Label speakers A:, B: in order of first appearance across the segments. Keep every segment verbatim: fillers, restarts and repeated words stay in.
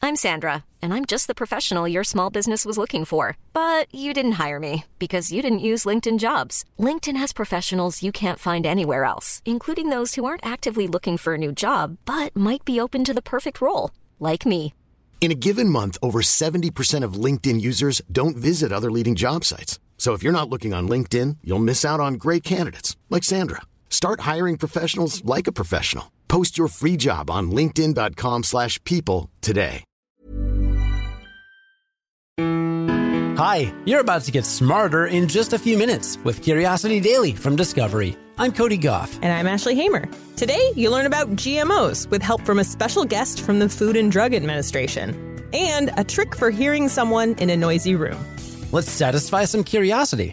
A: I'm Sandra, and I'm just the professional your small business was looking for. But you didn't hire me because you didn't use LinkedIn Jobs. LinkedIn has professionals you can't find anywhere else, including those who aren't actively looking for a new job, but might be open to the perfect role, like me.
B: In a given month, over seventy percent of LinkedIn users don't visit other leading job sites. So if you're not looking on LinkedIn, you'll miss out on great candidates like Sandra. Start hiring professionals like a professional. Post your free job on linkedin dot com slash people today.
C: Hi, you're about to get smarter in just a few minutes with Curiosity Daily from Discovery. I'm Cody Goff.
D: And I'm Ashley Hamer. Today, you learn about G M Os with help from a special guest from the Food and Drug Administration. And a trick for hearing someone in a noisy room.
C: Let's satisfy some curiosity.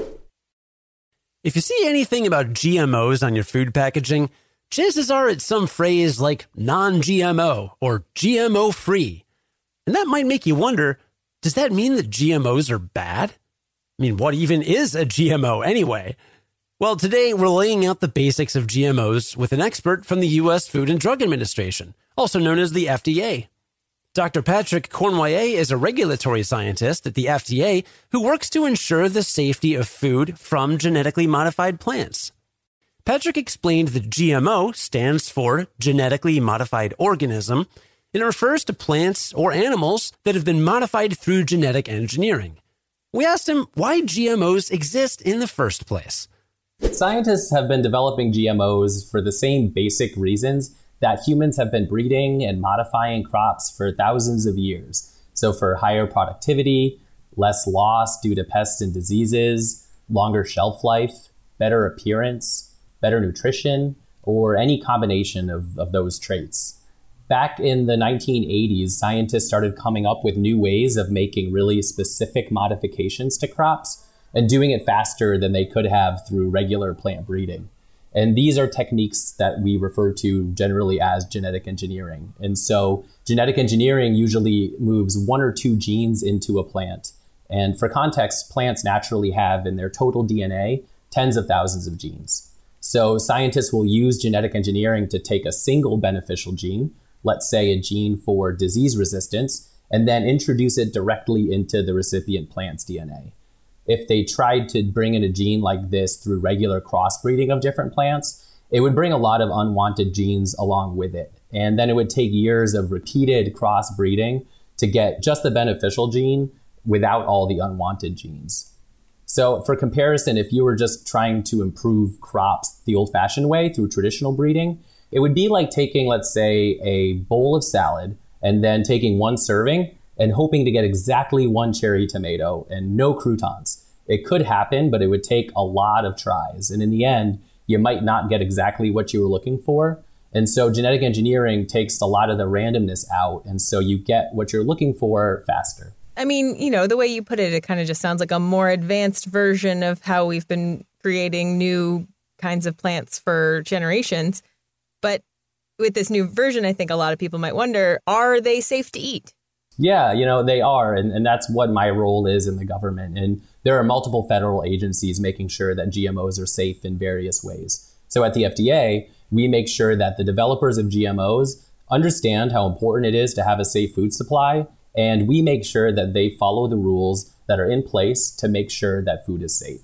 C: If you see anything about G M Os on your food packaging, chances are it's some phrase like non-G M O or G M O-free. And that might make you wonder, does that mean that G M Os are bad? I mean, what even is a G M O anyway? Well, today we're laying out the basics of G M Os with an expert from the U S Food and Drug Administration, also known as the F D A. Doctor Patrick Cournoyer is a regulatory scientist at the F D A who works to ensure the safety of food from genetically modified plants. Patrick explained that G M O stands for genetically modified organism, and it refers to plants or animals that have been modified through genetic engineering. We asked him why G M Os exist in the first place.
E: Scientists have been developing G M Os for the same basic reasons that humans have been breeding and modifying crops for thousands of years. So for higher productivity, less loss due to pests and diseases, longer shelf life, better appearance, better nutrition, or any combination of, of those traits. Back in the nineteen eighties, scientists started coming up with new ways of making really specific modifications to crops and doing it faster than they could have through regular plant breeding. And these are techniques that we refer to generally as genetic engineering. And so genetic engineering usually moves one or two genes into a plant. And for context, plants naturally have in their total D N A tens of thousands of genes. So scientists will use genetic engineering to take a single beneficial gene, let's say a gene for disease resistance, and then introduce it directly into the recipient plant's D N A. If they tried to bring in a gene like this through regular crossbreeding of different plants, it would bring a lot of unwanted genes along with it. And then it would take years of repeated crossbreeding to get just the beneficial gene without all the unwanted genes. So for comparison, if you were just trying to improve crops the old-fashioned way through traditional breeding, it would be like taking, let's say, a bowl of salad and then taking one serving and hoping to get exactly one cherry tomato and no croutons. It could happen, but it would take a lot of tries. And in the end, you might not get exactly what you were looking for. And so genetic engineering takes a lot of the randomness out. And so you get what you're looking for faster.
D: I mean, you know, the way you put it, it kind of just sounds like a more advanced version of how we've been creating new kinds of plants for generations. But with this new version, I think a lot of people might wonder, are they safe to eat?
E: Yeah, you know, they are. And, and that's what my role is in the government. And there are multiple federal agencies making sure that G M Os are safe in various ways. So at the F D A, we make sure that the developers of G M Os understand how important it is to have a safe food supply. And we make sure that they follow the rules that are in place to make sure that food is safe.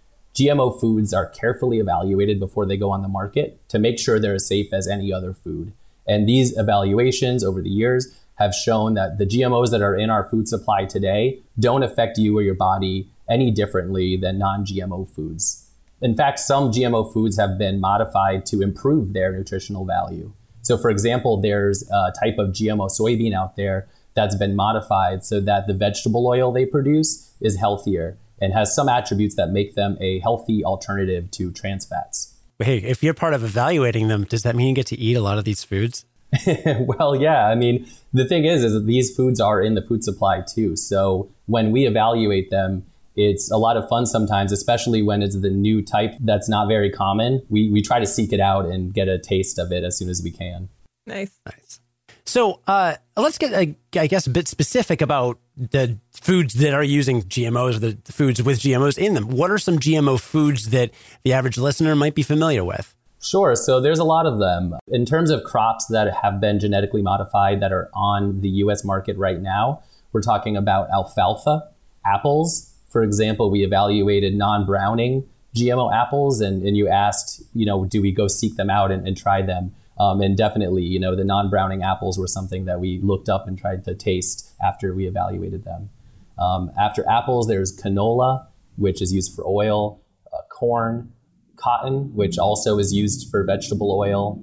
E: G M O foods are carefully evaluated before they go on the market to make sure they're as safe as any other food. And these evaluations over the years have shown that the G M Os that are in our food supply today don't affect you or your body any differently than non-G M O foods. In fact, some G M O foods have been modified to improve their nutritional value. So for example, there's a type of G M O soybean out there that's been modified so that the vegetable oil they produce is healthier and has some attributes that make them a healthy alternative to trans fats.
C: Hey, if you're part of evaluating them, does that mean you get to eat a lot of these foods?
E: Well, yeah. I mean, the thing is, is that these foods are in the food supply too. So when we evaluate them, it's a lot of fun sometimes, especially when it's the new type that's not very common. We we try to seek it out and get a taste of it as soon as we can.
D: Nice.
C: Nice. So uh, let's get, uh, I guess, a bit specific about the foods that are using G M Os, the foods with G M Os in them. What are some G M O foods that the average listener might be familiar with?
E: Sure. So there's a lot of them. In terms of crops that have been genetically modified that are on the U S market right now, we're talking about alfalfa, apples. For example, we evaluated non-browning G M O apples, and, and you asked, you know, do we go seek them out and, and try them? Um, and definitely, you know, the non-browning apples were something that we looked up and tried to taste after we evaluated them. Um, after apples, there's canola, which is used for oil, uh, corn, cotton, which also is used for vegetable oil,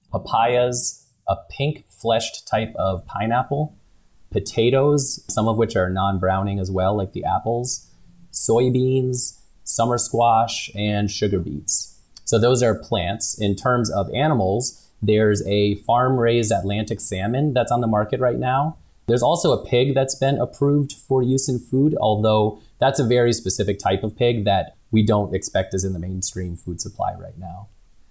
E: papayas, a pink fleshed type of pineapple, potatoes, some of which are non-browning as well, like the apples, soybeans, summer squash, and sugar beets. So those are plants. In terms of animals, there's a farm-raised Atlantic salmon that's on the market right now. There's also a pig that's been approved for use in food, although that's a very specific type of pig that we don't expect is in the mainstream food supply right now.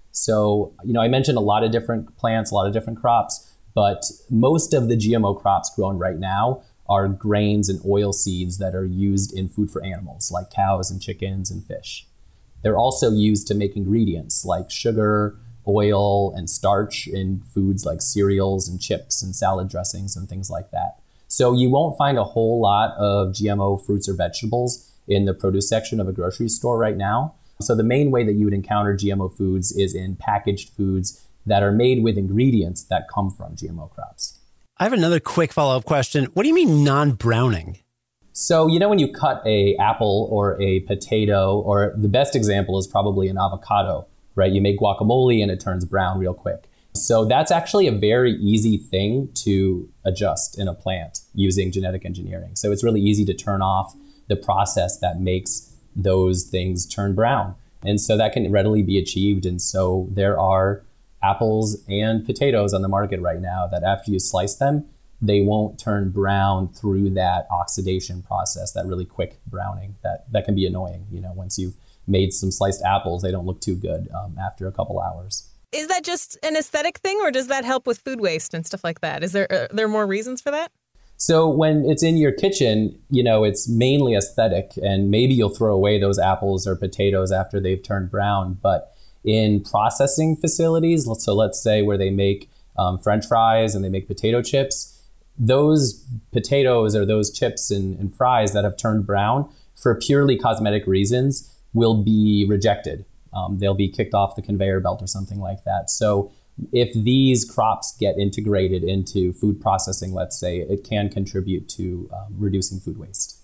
E: So, you know, I mentioned a lot of different plants, a lot of different crops, but most of the G M O crops grown right now are grains and oil seeds that are used in food for animals, like cows and chickens and fish. They're also used to make ingredients like sugar, oil, and starch in foods like cereals and chips and salad dressings and things like that. So you won't find a whole lot of G M O fruits or vegetables in the produce section of a grocery store right now. So the main way that you would encounter G M O foods is in packaged foods that are made with ingredients that come from G M O crops.
C: I have another quick follow-up question. What do you mean non-browning?
E: So, you know, when you cut a apple or a potato, or the best example is probably an avocado, right? You make guacamole and it turns brown real quick. So that's actually a very easy thing to adjust in a plant using genetic engineering. So it's really easy to turn off the process that makes those things turn brown. And so that can readily be achieved. And so there are apples and potatoes on the market right now that after you slice them, they won't turn brown through that oxidation process, that really quick browning that, that can be annoying. You know, once you've made some sliced apples, they don't look too good um, after a couple hours.
D: Is that just an aesthetic thing, or does that help with food waste and stuff like that? Is there are there more reasons for that?
E: So when it's in your kitchen, you know, it's mainly aesthetic, and maybe you'll throw away those apples or potatoes after they've turned brown. But in processing facilities, so let's say where they make um, French fries and they make potato chips, those potatoes or those chips and, and fries that have turned brown for purely cosmetic reasons will be rejected. Um, they'll be kicked off the conveyor belt or something like that. So if these crops get integrated into food processing, let's say, it can contribute to um, reducing food waste.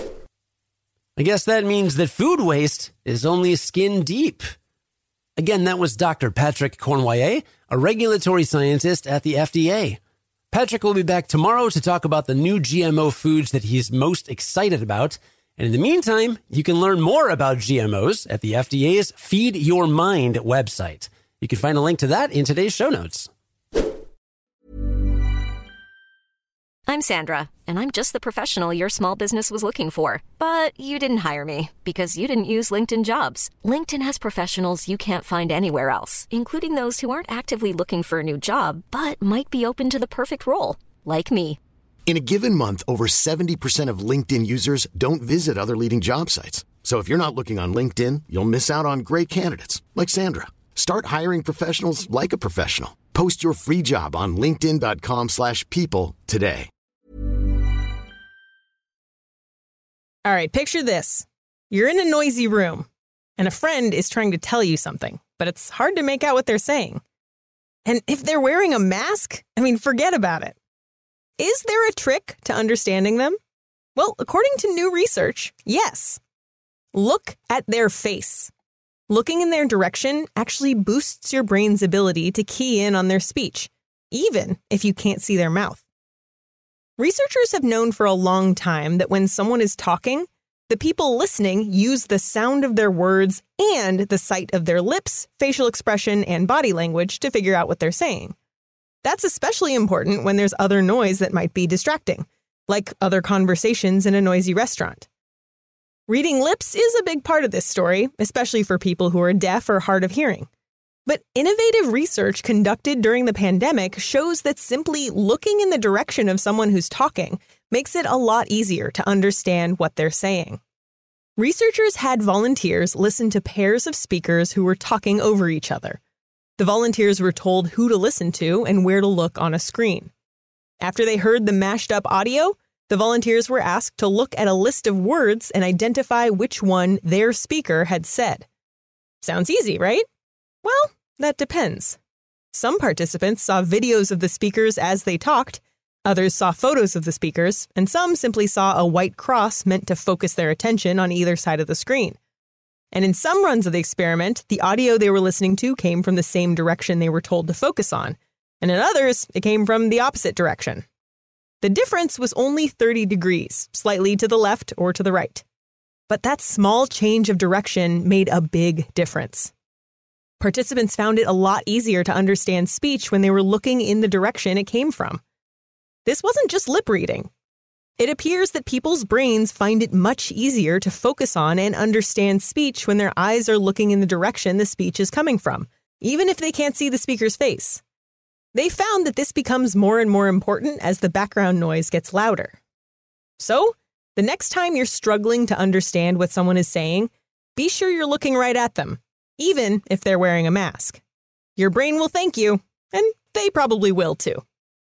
C: I guess that means that food waste is only skin deep. Again, that was Doctor Patrick Cournoyer, a regulatory scientist at the F D A. Patrick will be back tomorrow to talk about the new G M O foods that he's most excited about. And in the meantime, you can learn more about G M Os at the F D A's Feed Your Mind website. You can find a link to that in today's show notes.
A: I'm Sandra, and I'm just the professional your small business was looking for. But you didn't hire me because you didn't use LinkedIn Jobs. LinkedIn has professionals you can't find anywhere else, including those who aren't actively looking for a new job, but might be open to the perfect role, like me.
B: In a given month, over seventy percent of LinkedIn users don't visit other leading job sites. So if you're not looking on LinkedIn, you'll miss out on great candidates like Sandra. Start hiring professionals like a professional. Post your free job on linkedin dot com slash people today.
D: All right, picture this. You're in a noisy room, and a friend is trying to tell you something, but it's hard to make out what they're saying. And if they're wearing a mask, I mean, forget about it. Is there a trick to understanding them? Well, according to new research, yes. Look at their face. Looking in their direction actually boosts your brain's ability to key in on their speech, even if you can't see their mouth. Researchers have known for a long time that when someone is talking, the people listening use the sound of their words and the sight of their lips, facial expression, and body language to figure out what they're saying. That's especially important when there's other noise that might be distracting, like other conversations in a noisy restaurant. Reading lips is a big part of this story, especially for people who are deaf or hard of hearing. But innovative research conducted during the pandemic shows that simply looking in the direction of someone who's talking makes it a lot easier to understand what they're saying. Researchers had volunteers listen to pairs of speakers who were talking over each other. The volunteers were told who to listen to and where to look on a screen. After they heard the mashed up audio, the volunteers were asked to look at a list of words and identify which one their speaker had said. Sounds easy, right? Well, that depends. Some participants saw videos of the speakers as they talked, others saw photos of the speakers, and some simply saw a white cross meant to focus their attention on either side of the screen. And in some runs of the experiment, the audio they were listening to came from the same direction they were told to focus on, and in others, it came from the opposite direction. The difference was only thirty degrees, slightly to the left or to the right. But that small change of direction made a big difference. Participants found it a lot easier to understand speech when they were looking in the direction it came from. This wasn't just lip reading. It appears that people's brains find it much easier to focus on and understand speech when their eyes are looking in the direction the speech is coming from, even if they can't see the speaker's face. They found that this becomes more and more important as the background noise gets louder. So, the next time you're struggling to understand what someone is saying, be sure you're looking right at them, even if they're wearing a mask. Your brain will thank you, and they probably will too.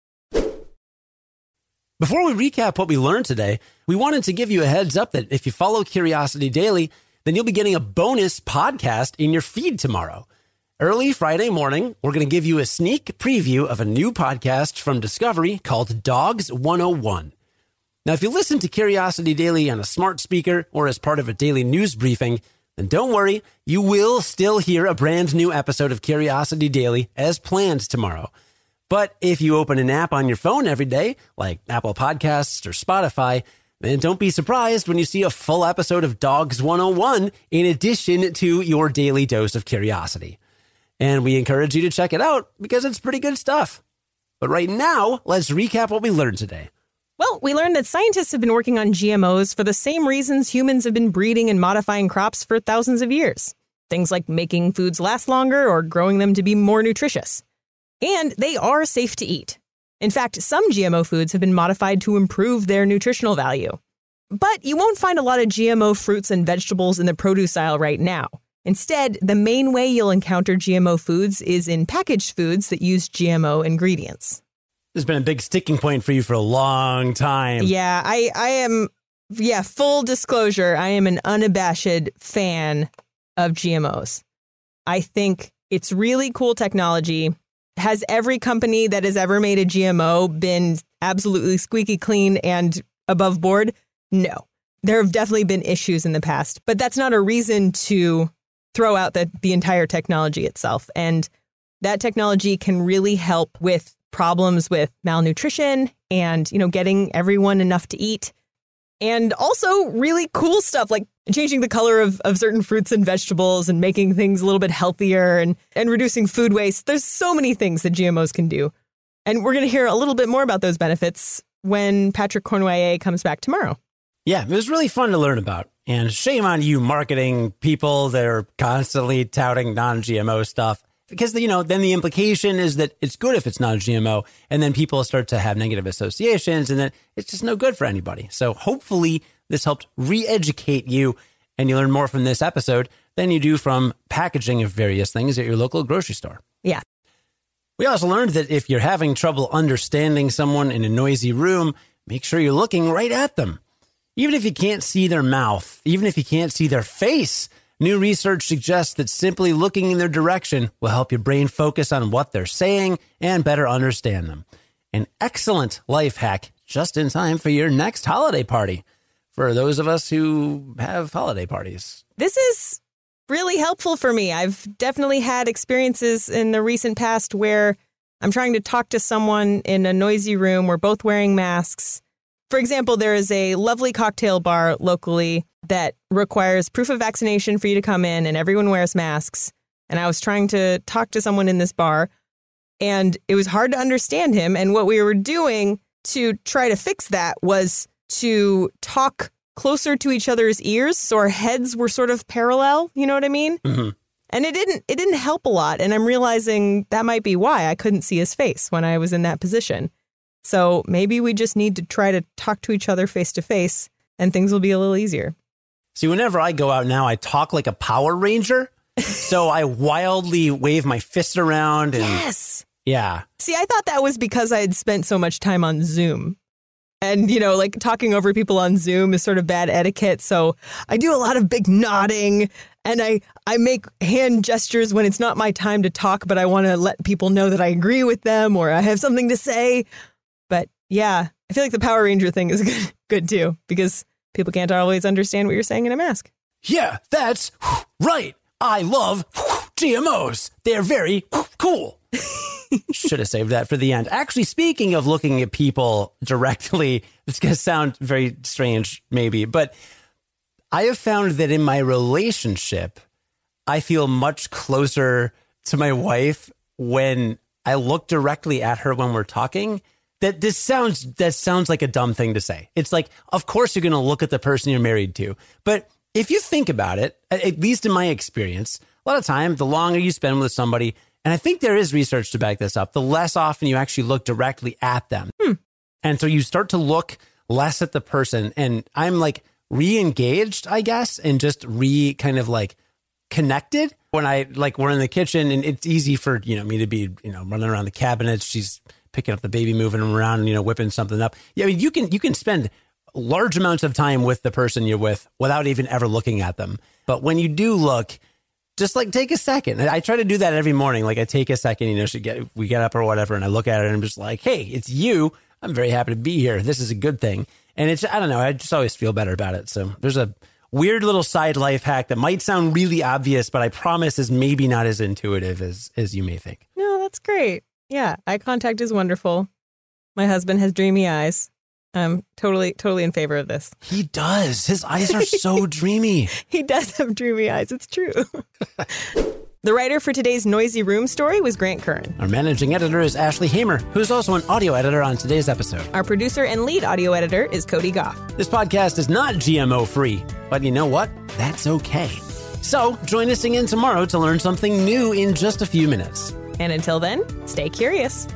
C: Before we recap what we learned today, we wanted to give you a heads up that if you follow Curiosity Daily, then you'll be getting a bonus podcast in your feed tomorrow. Early Friday morning, we're going to give you a sneak preview of a new podcast from Discovery called Dogs one oh one. Now, if you listen to Curiosity Daily on a smart speaker or as part of a daily news briefing, then don't worry, you will still hear a brand new episode of Curiosity Daily as planned tomorrow. But if you open an app on your phone every day, like Apple Podcasts or Spotify, then don't be surprised when you see a full episode of Dogs one oh one in addition to your daily dose of curiosity. And we encourage you to check it out because it's pretty good stuff. But right now, let's recap what we learned today.
D: Well, we learned that scientists have been working on G M Os for the same reasons humans have been breeding and modifying crops for thousands of years. Things like making foods last longer or growing them to be more nutritious. And they are safe to eat. In fact, some G M O foods have been modified to improve their nutritional value. But you won't find a lot of G M O fruits and vegetables in the produce aisle right now. Instead, the main way you'll encounter G M O foods is in packaged foods that use G M O ingredients.
C: This has been a big sticking point for you for a long time.
D: Yeah, I, I am, yeah, full disclosure, I am an unabashed fan of G M Os. I think it's really cool technology. Has every company that has ever made a G M O been absolutely squeaky clean and above board? No. There have definitely been issues in the past, but that's not a reason to throw out the, the entire technology itself. And that technology can really help with problems with malnutrition and, you know, getting everyone enough to eat. And also really cool stuff like changing the color of, of certain fruits and vegetables and making things a little bit healthier and, and reducing food waste. There's so many things that G M Os can do. And we're going to hear a little bit more about those benefits when Patrick Cournoyer comes back tomorrow.
C: Yeah, it was really fun to learn about. And shame on you marketing people that are constantly touting non-G M O stuff. Because, you know, then the implication is that it's good if it's not a G M O, and then people start to have negative associations, and then it's just no good for anybody. So hopefully this helped re-educate you, and you learn more from this episode than you do from packaging of various things at your local grocery store.
D: Yeah.
C: We also learned that if you're having trouble understanding someone in a noisy room, make sure you're looking right at them. Even if you can't see their mouth, even if you can't see their face, new research suggests that simply looking in their direction will help your brain focus on what they're saying and better understand them. An excellent life hack just in time for your next holiday party, for those of us who have holiday parties.
D: This is really helpful for me. I've definitely had experiences in the recent past where I'm trying to talk to someone in a noisy room. We're both wearing masks. For example, there is a lovely cocktail bar locally that requires proof of vaccination for you to come in, and everyone wears masks. And I was trying to talk to someone in this bar, and it was hard to understand him. And what we were doing to try to fix that was to talk closer to each other's ears, so our heads were sort of parallel. You know what I mean?
C: Mm-hmm.
D: And it didn't it didn't help a lot. And I'm realizing that might be why I couldn't see his face when I was in that position. So maybe we just need to try to talk to each other face to face, and things will be a little easier.
C: See, whenever I go out now, I talk like a Power Ranger. So I wildly wave my fist around. And
D: Yes.
C: Yeah.
D: See, I thought that was because I had spent so much time on Zoom. And, you know, like talking over people on Zoom is sort of bad etiquette. So I do a lot of big nodding and I, I make hand gestures when it's not my time to talk, but I want to let people know that I agree with them or I have something to say. But yeah, I feel like the Power Ranger thing is good, good too, because people can't always understand what you're saying in a mask.
C: Yeah, that's right. I love G M Os. They're very cool. Should have saved that for the end. Actually, speaking of looking at people directly, it's going to sound very strange, maybe, but I have found that in my relationship, I feel much closer to my wife when I look directly at her when we're talking. That this sounds that sounds like a dumb thing to say. It's like, of course, you're going to look at the person you're married to. But if you think about it, at least in my experience, a lot of time, the longer you spend with somebody, and I think there is research to back this up, the less often you actually look directly at them. Hmm. And so you start to look less at the person. And I'm like re-engaged, I guess, and just re kind of like connected when I like we're in the kitchen and it's easy for, you know, me to be, you know, running around the cabinets. She's picking up the baby, moving them around, you know, whipping something up. Yeah, I mean, you can you can spend large amounts of time with the person you're with without even ever looking at them. But when you do look, just like take a second. I try to do that every morning. Like I take a second, you know, she get, we get up or whatever, and I look at her and I'm just like, hey, it's you. I'm very happy to be here. This is a good thing. And it's, I don't know, I just always feel better about it. So there's a weird little side life hack that might sound really obvious, but I promise is maybe not as intuitive as, as you may think.
D: No, that's great. Yeah, eye contact is wonderful. My husband has dreamy eyes. I'm totally, totally in favor of this.
C: He does. His eyes are so dreamy.
D: He does have dreamy eyes. It's true. The writer for today's Noisy Room story was Grant Curran.
C: Our managing editor is Ashley Hamer, who's also an audio editor on today's episode.
D: Our producer and lead audio editor is Cody Goff.
C: This podcast is not G M O free, but you know what? That's okay. So join us again tomorrow to learn something new in just a few minutes.
D: And until then, stay curious.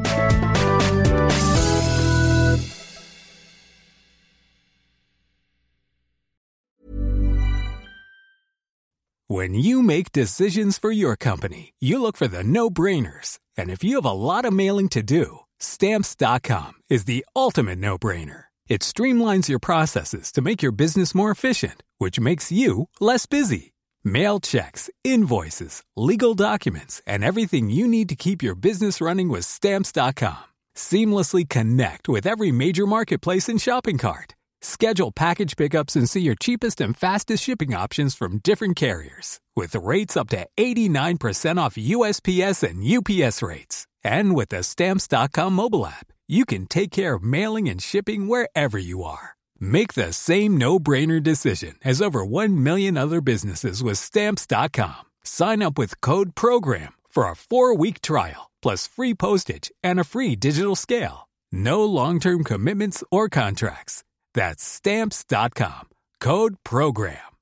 F: When you make decisions for your company, you look for the no-brainers. And if you have a lot of mailing to do, Stamps dot com is the ultimate no-brainer. It streamlines your processes to make your business more efficient, which makes you less busy. Mail checks, invoices, legal documents, and everything you need to keep your business running with Stamps dot com. Seamlessly connect with every major marketplace and shopping cart. Schedule package pickups and see your cheapest and fastest shipping options from different carriers. With rates up to eighty-nine percent off U S P S and U P S rates. And with the Stamps dot com mobile app, you can take care of mailing and shipping wherever you are. Make the same no-brainer decision as over one million other businesses with Stamps dot com. Sign up with code PROGRAM for a four-week trial, plus free postage and a free digital scale. No long-term commitments or contracts. That's Stamps dot com. Code PROGRAM.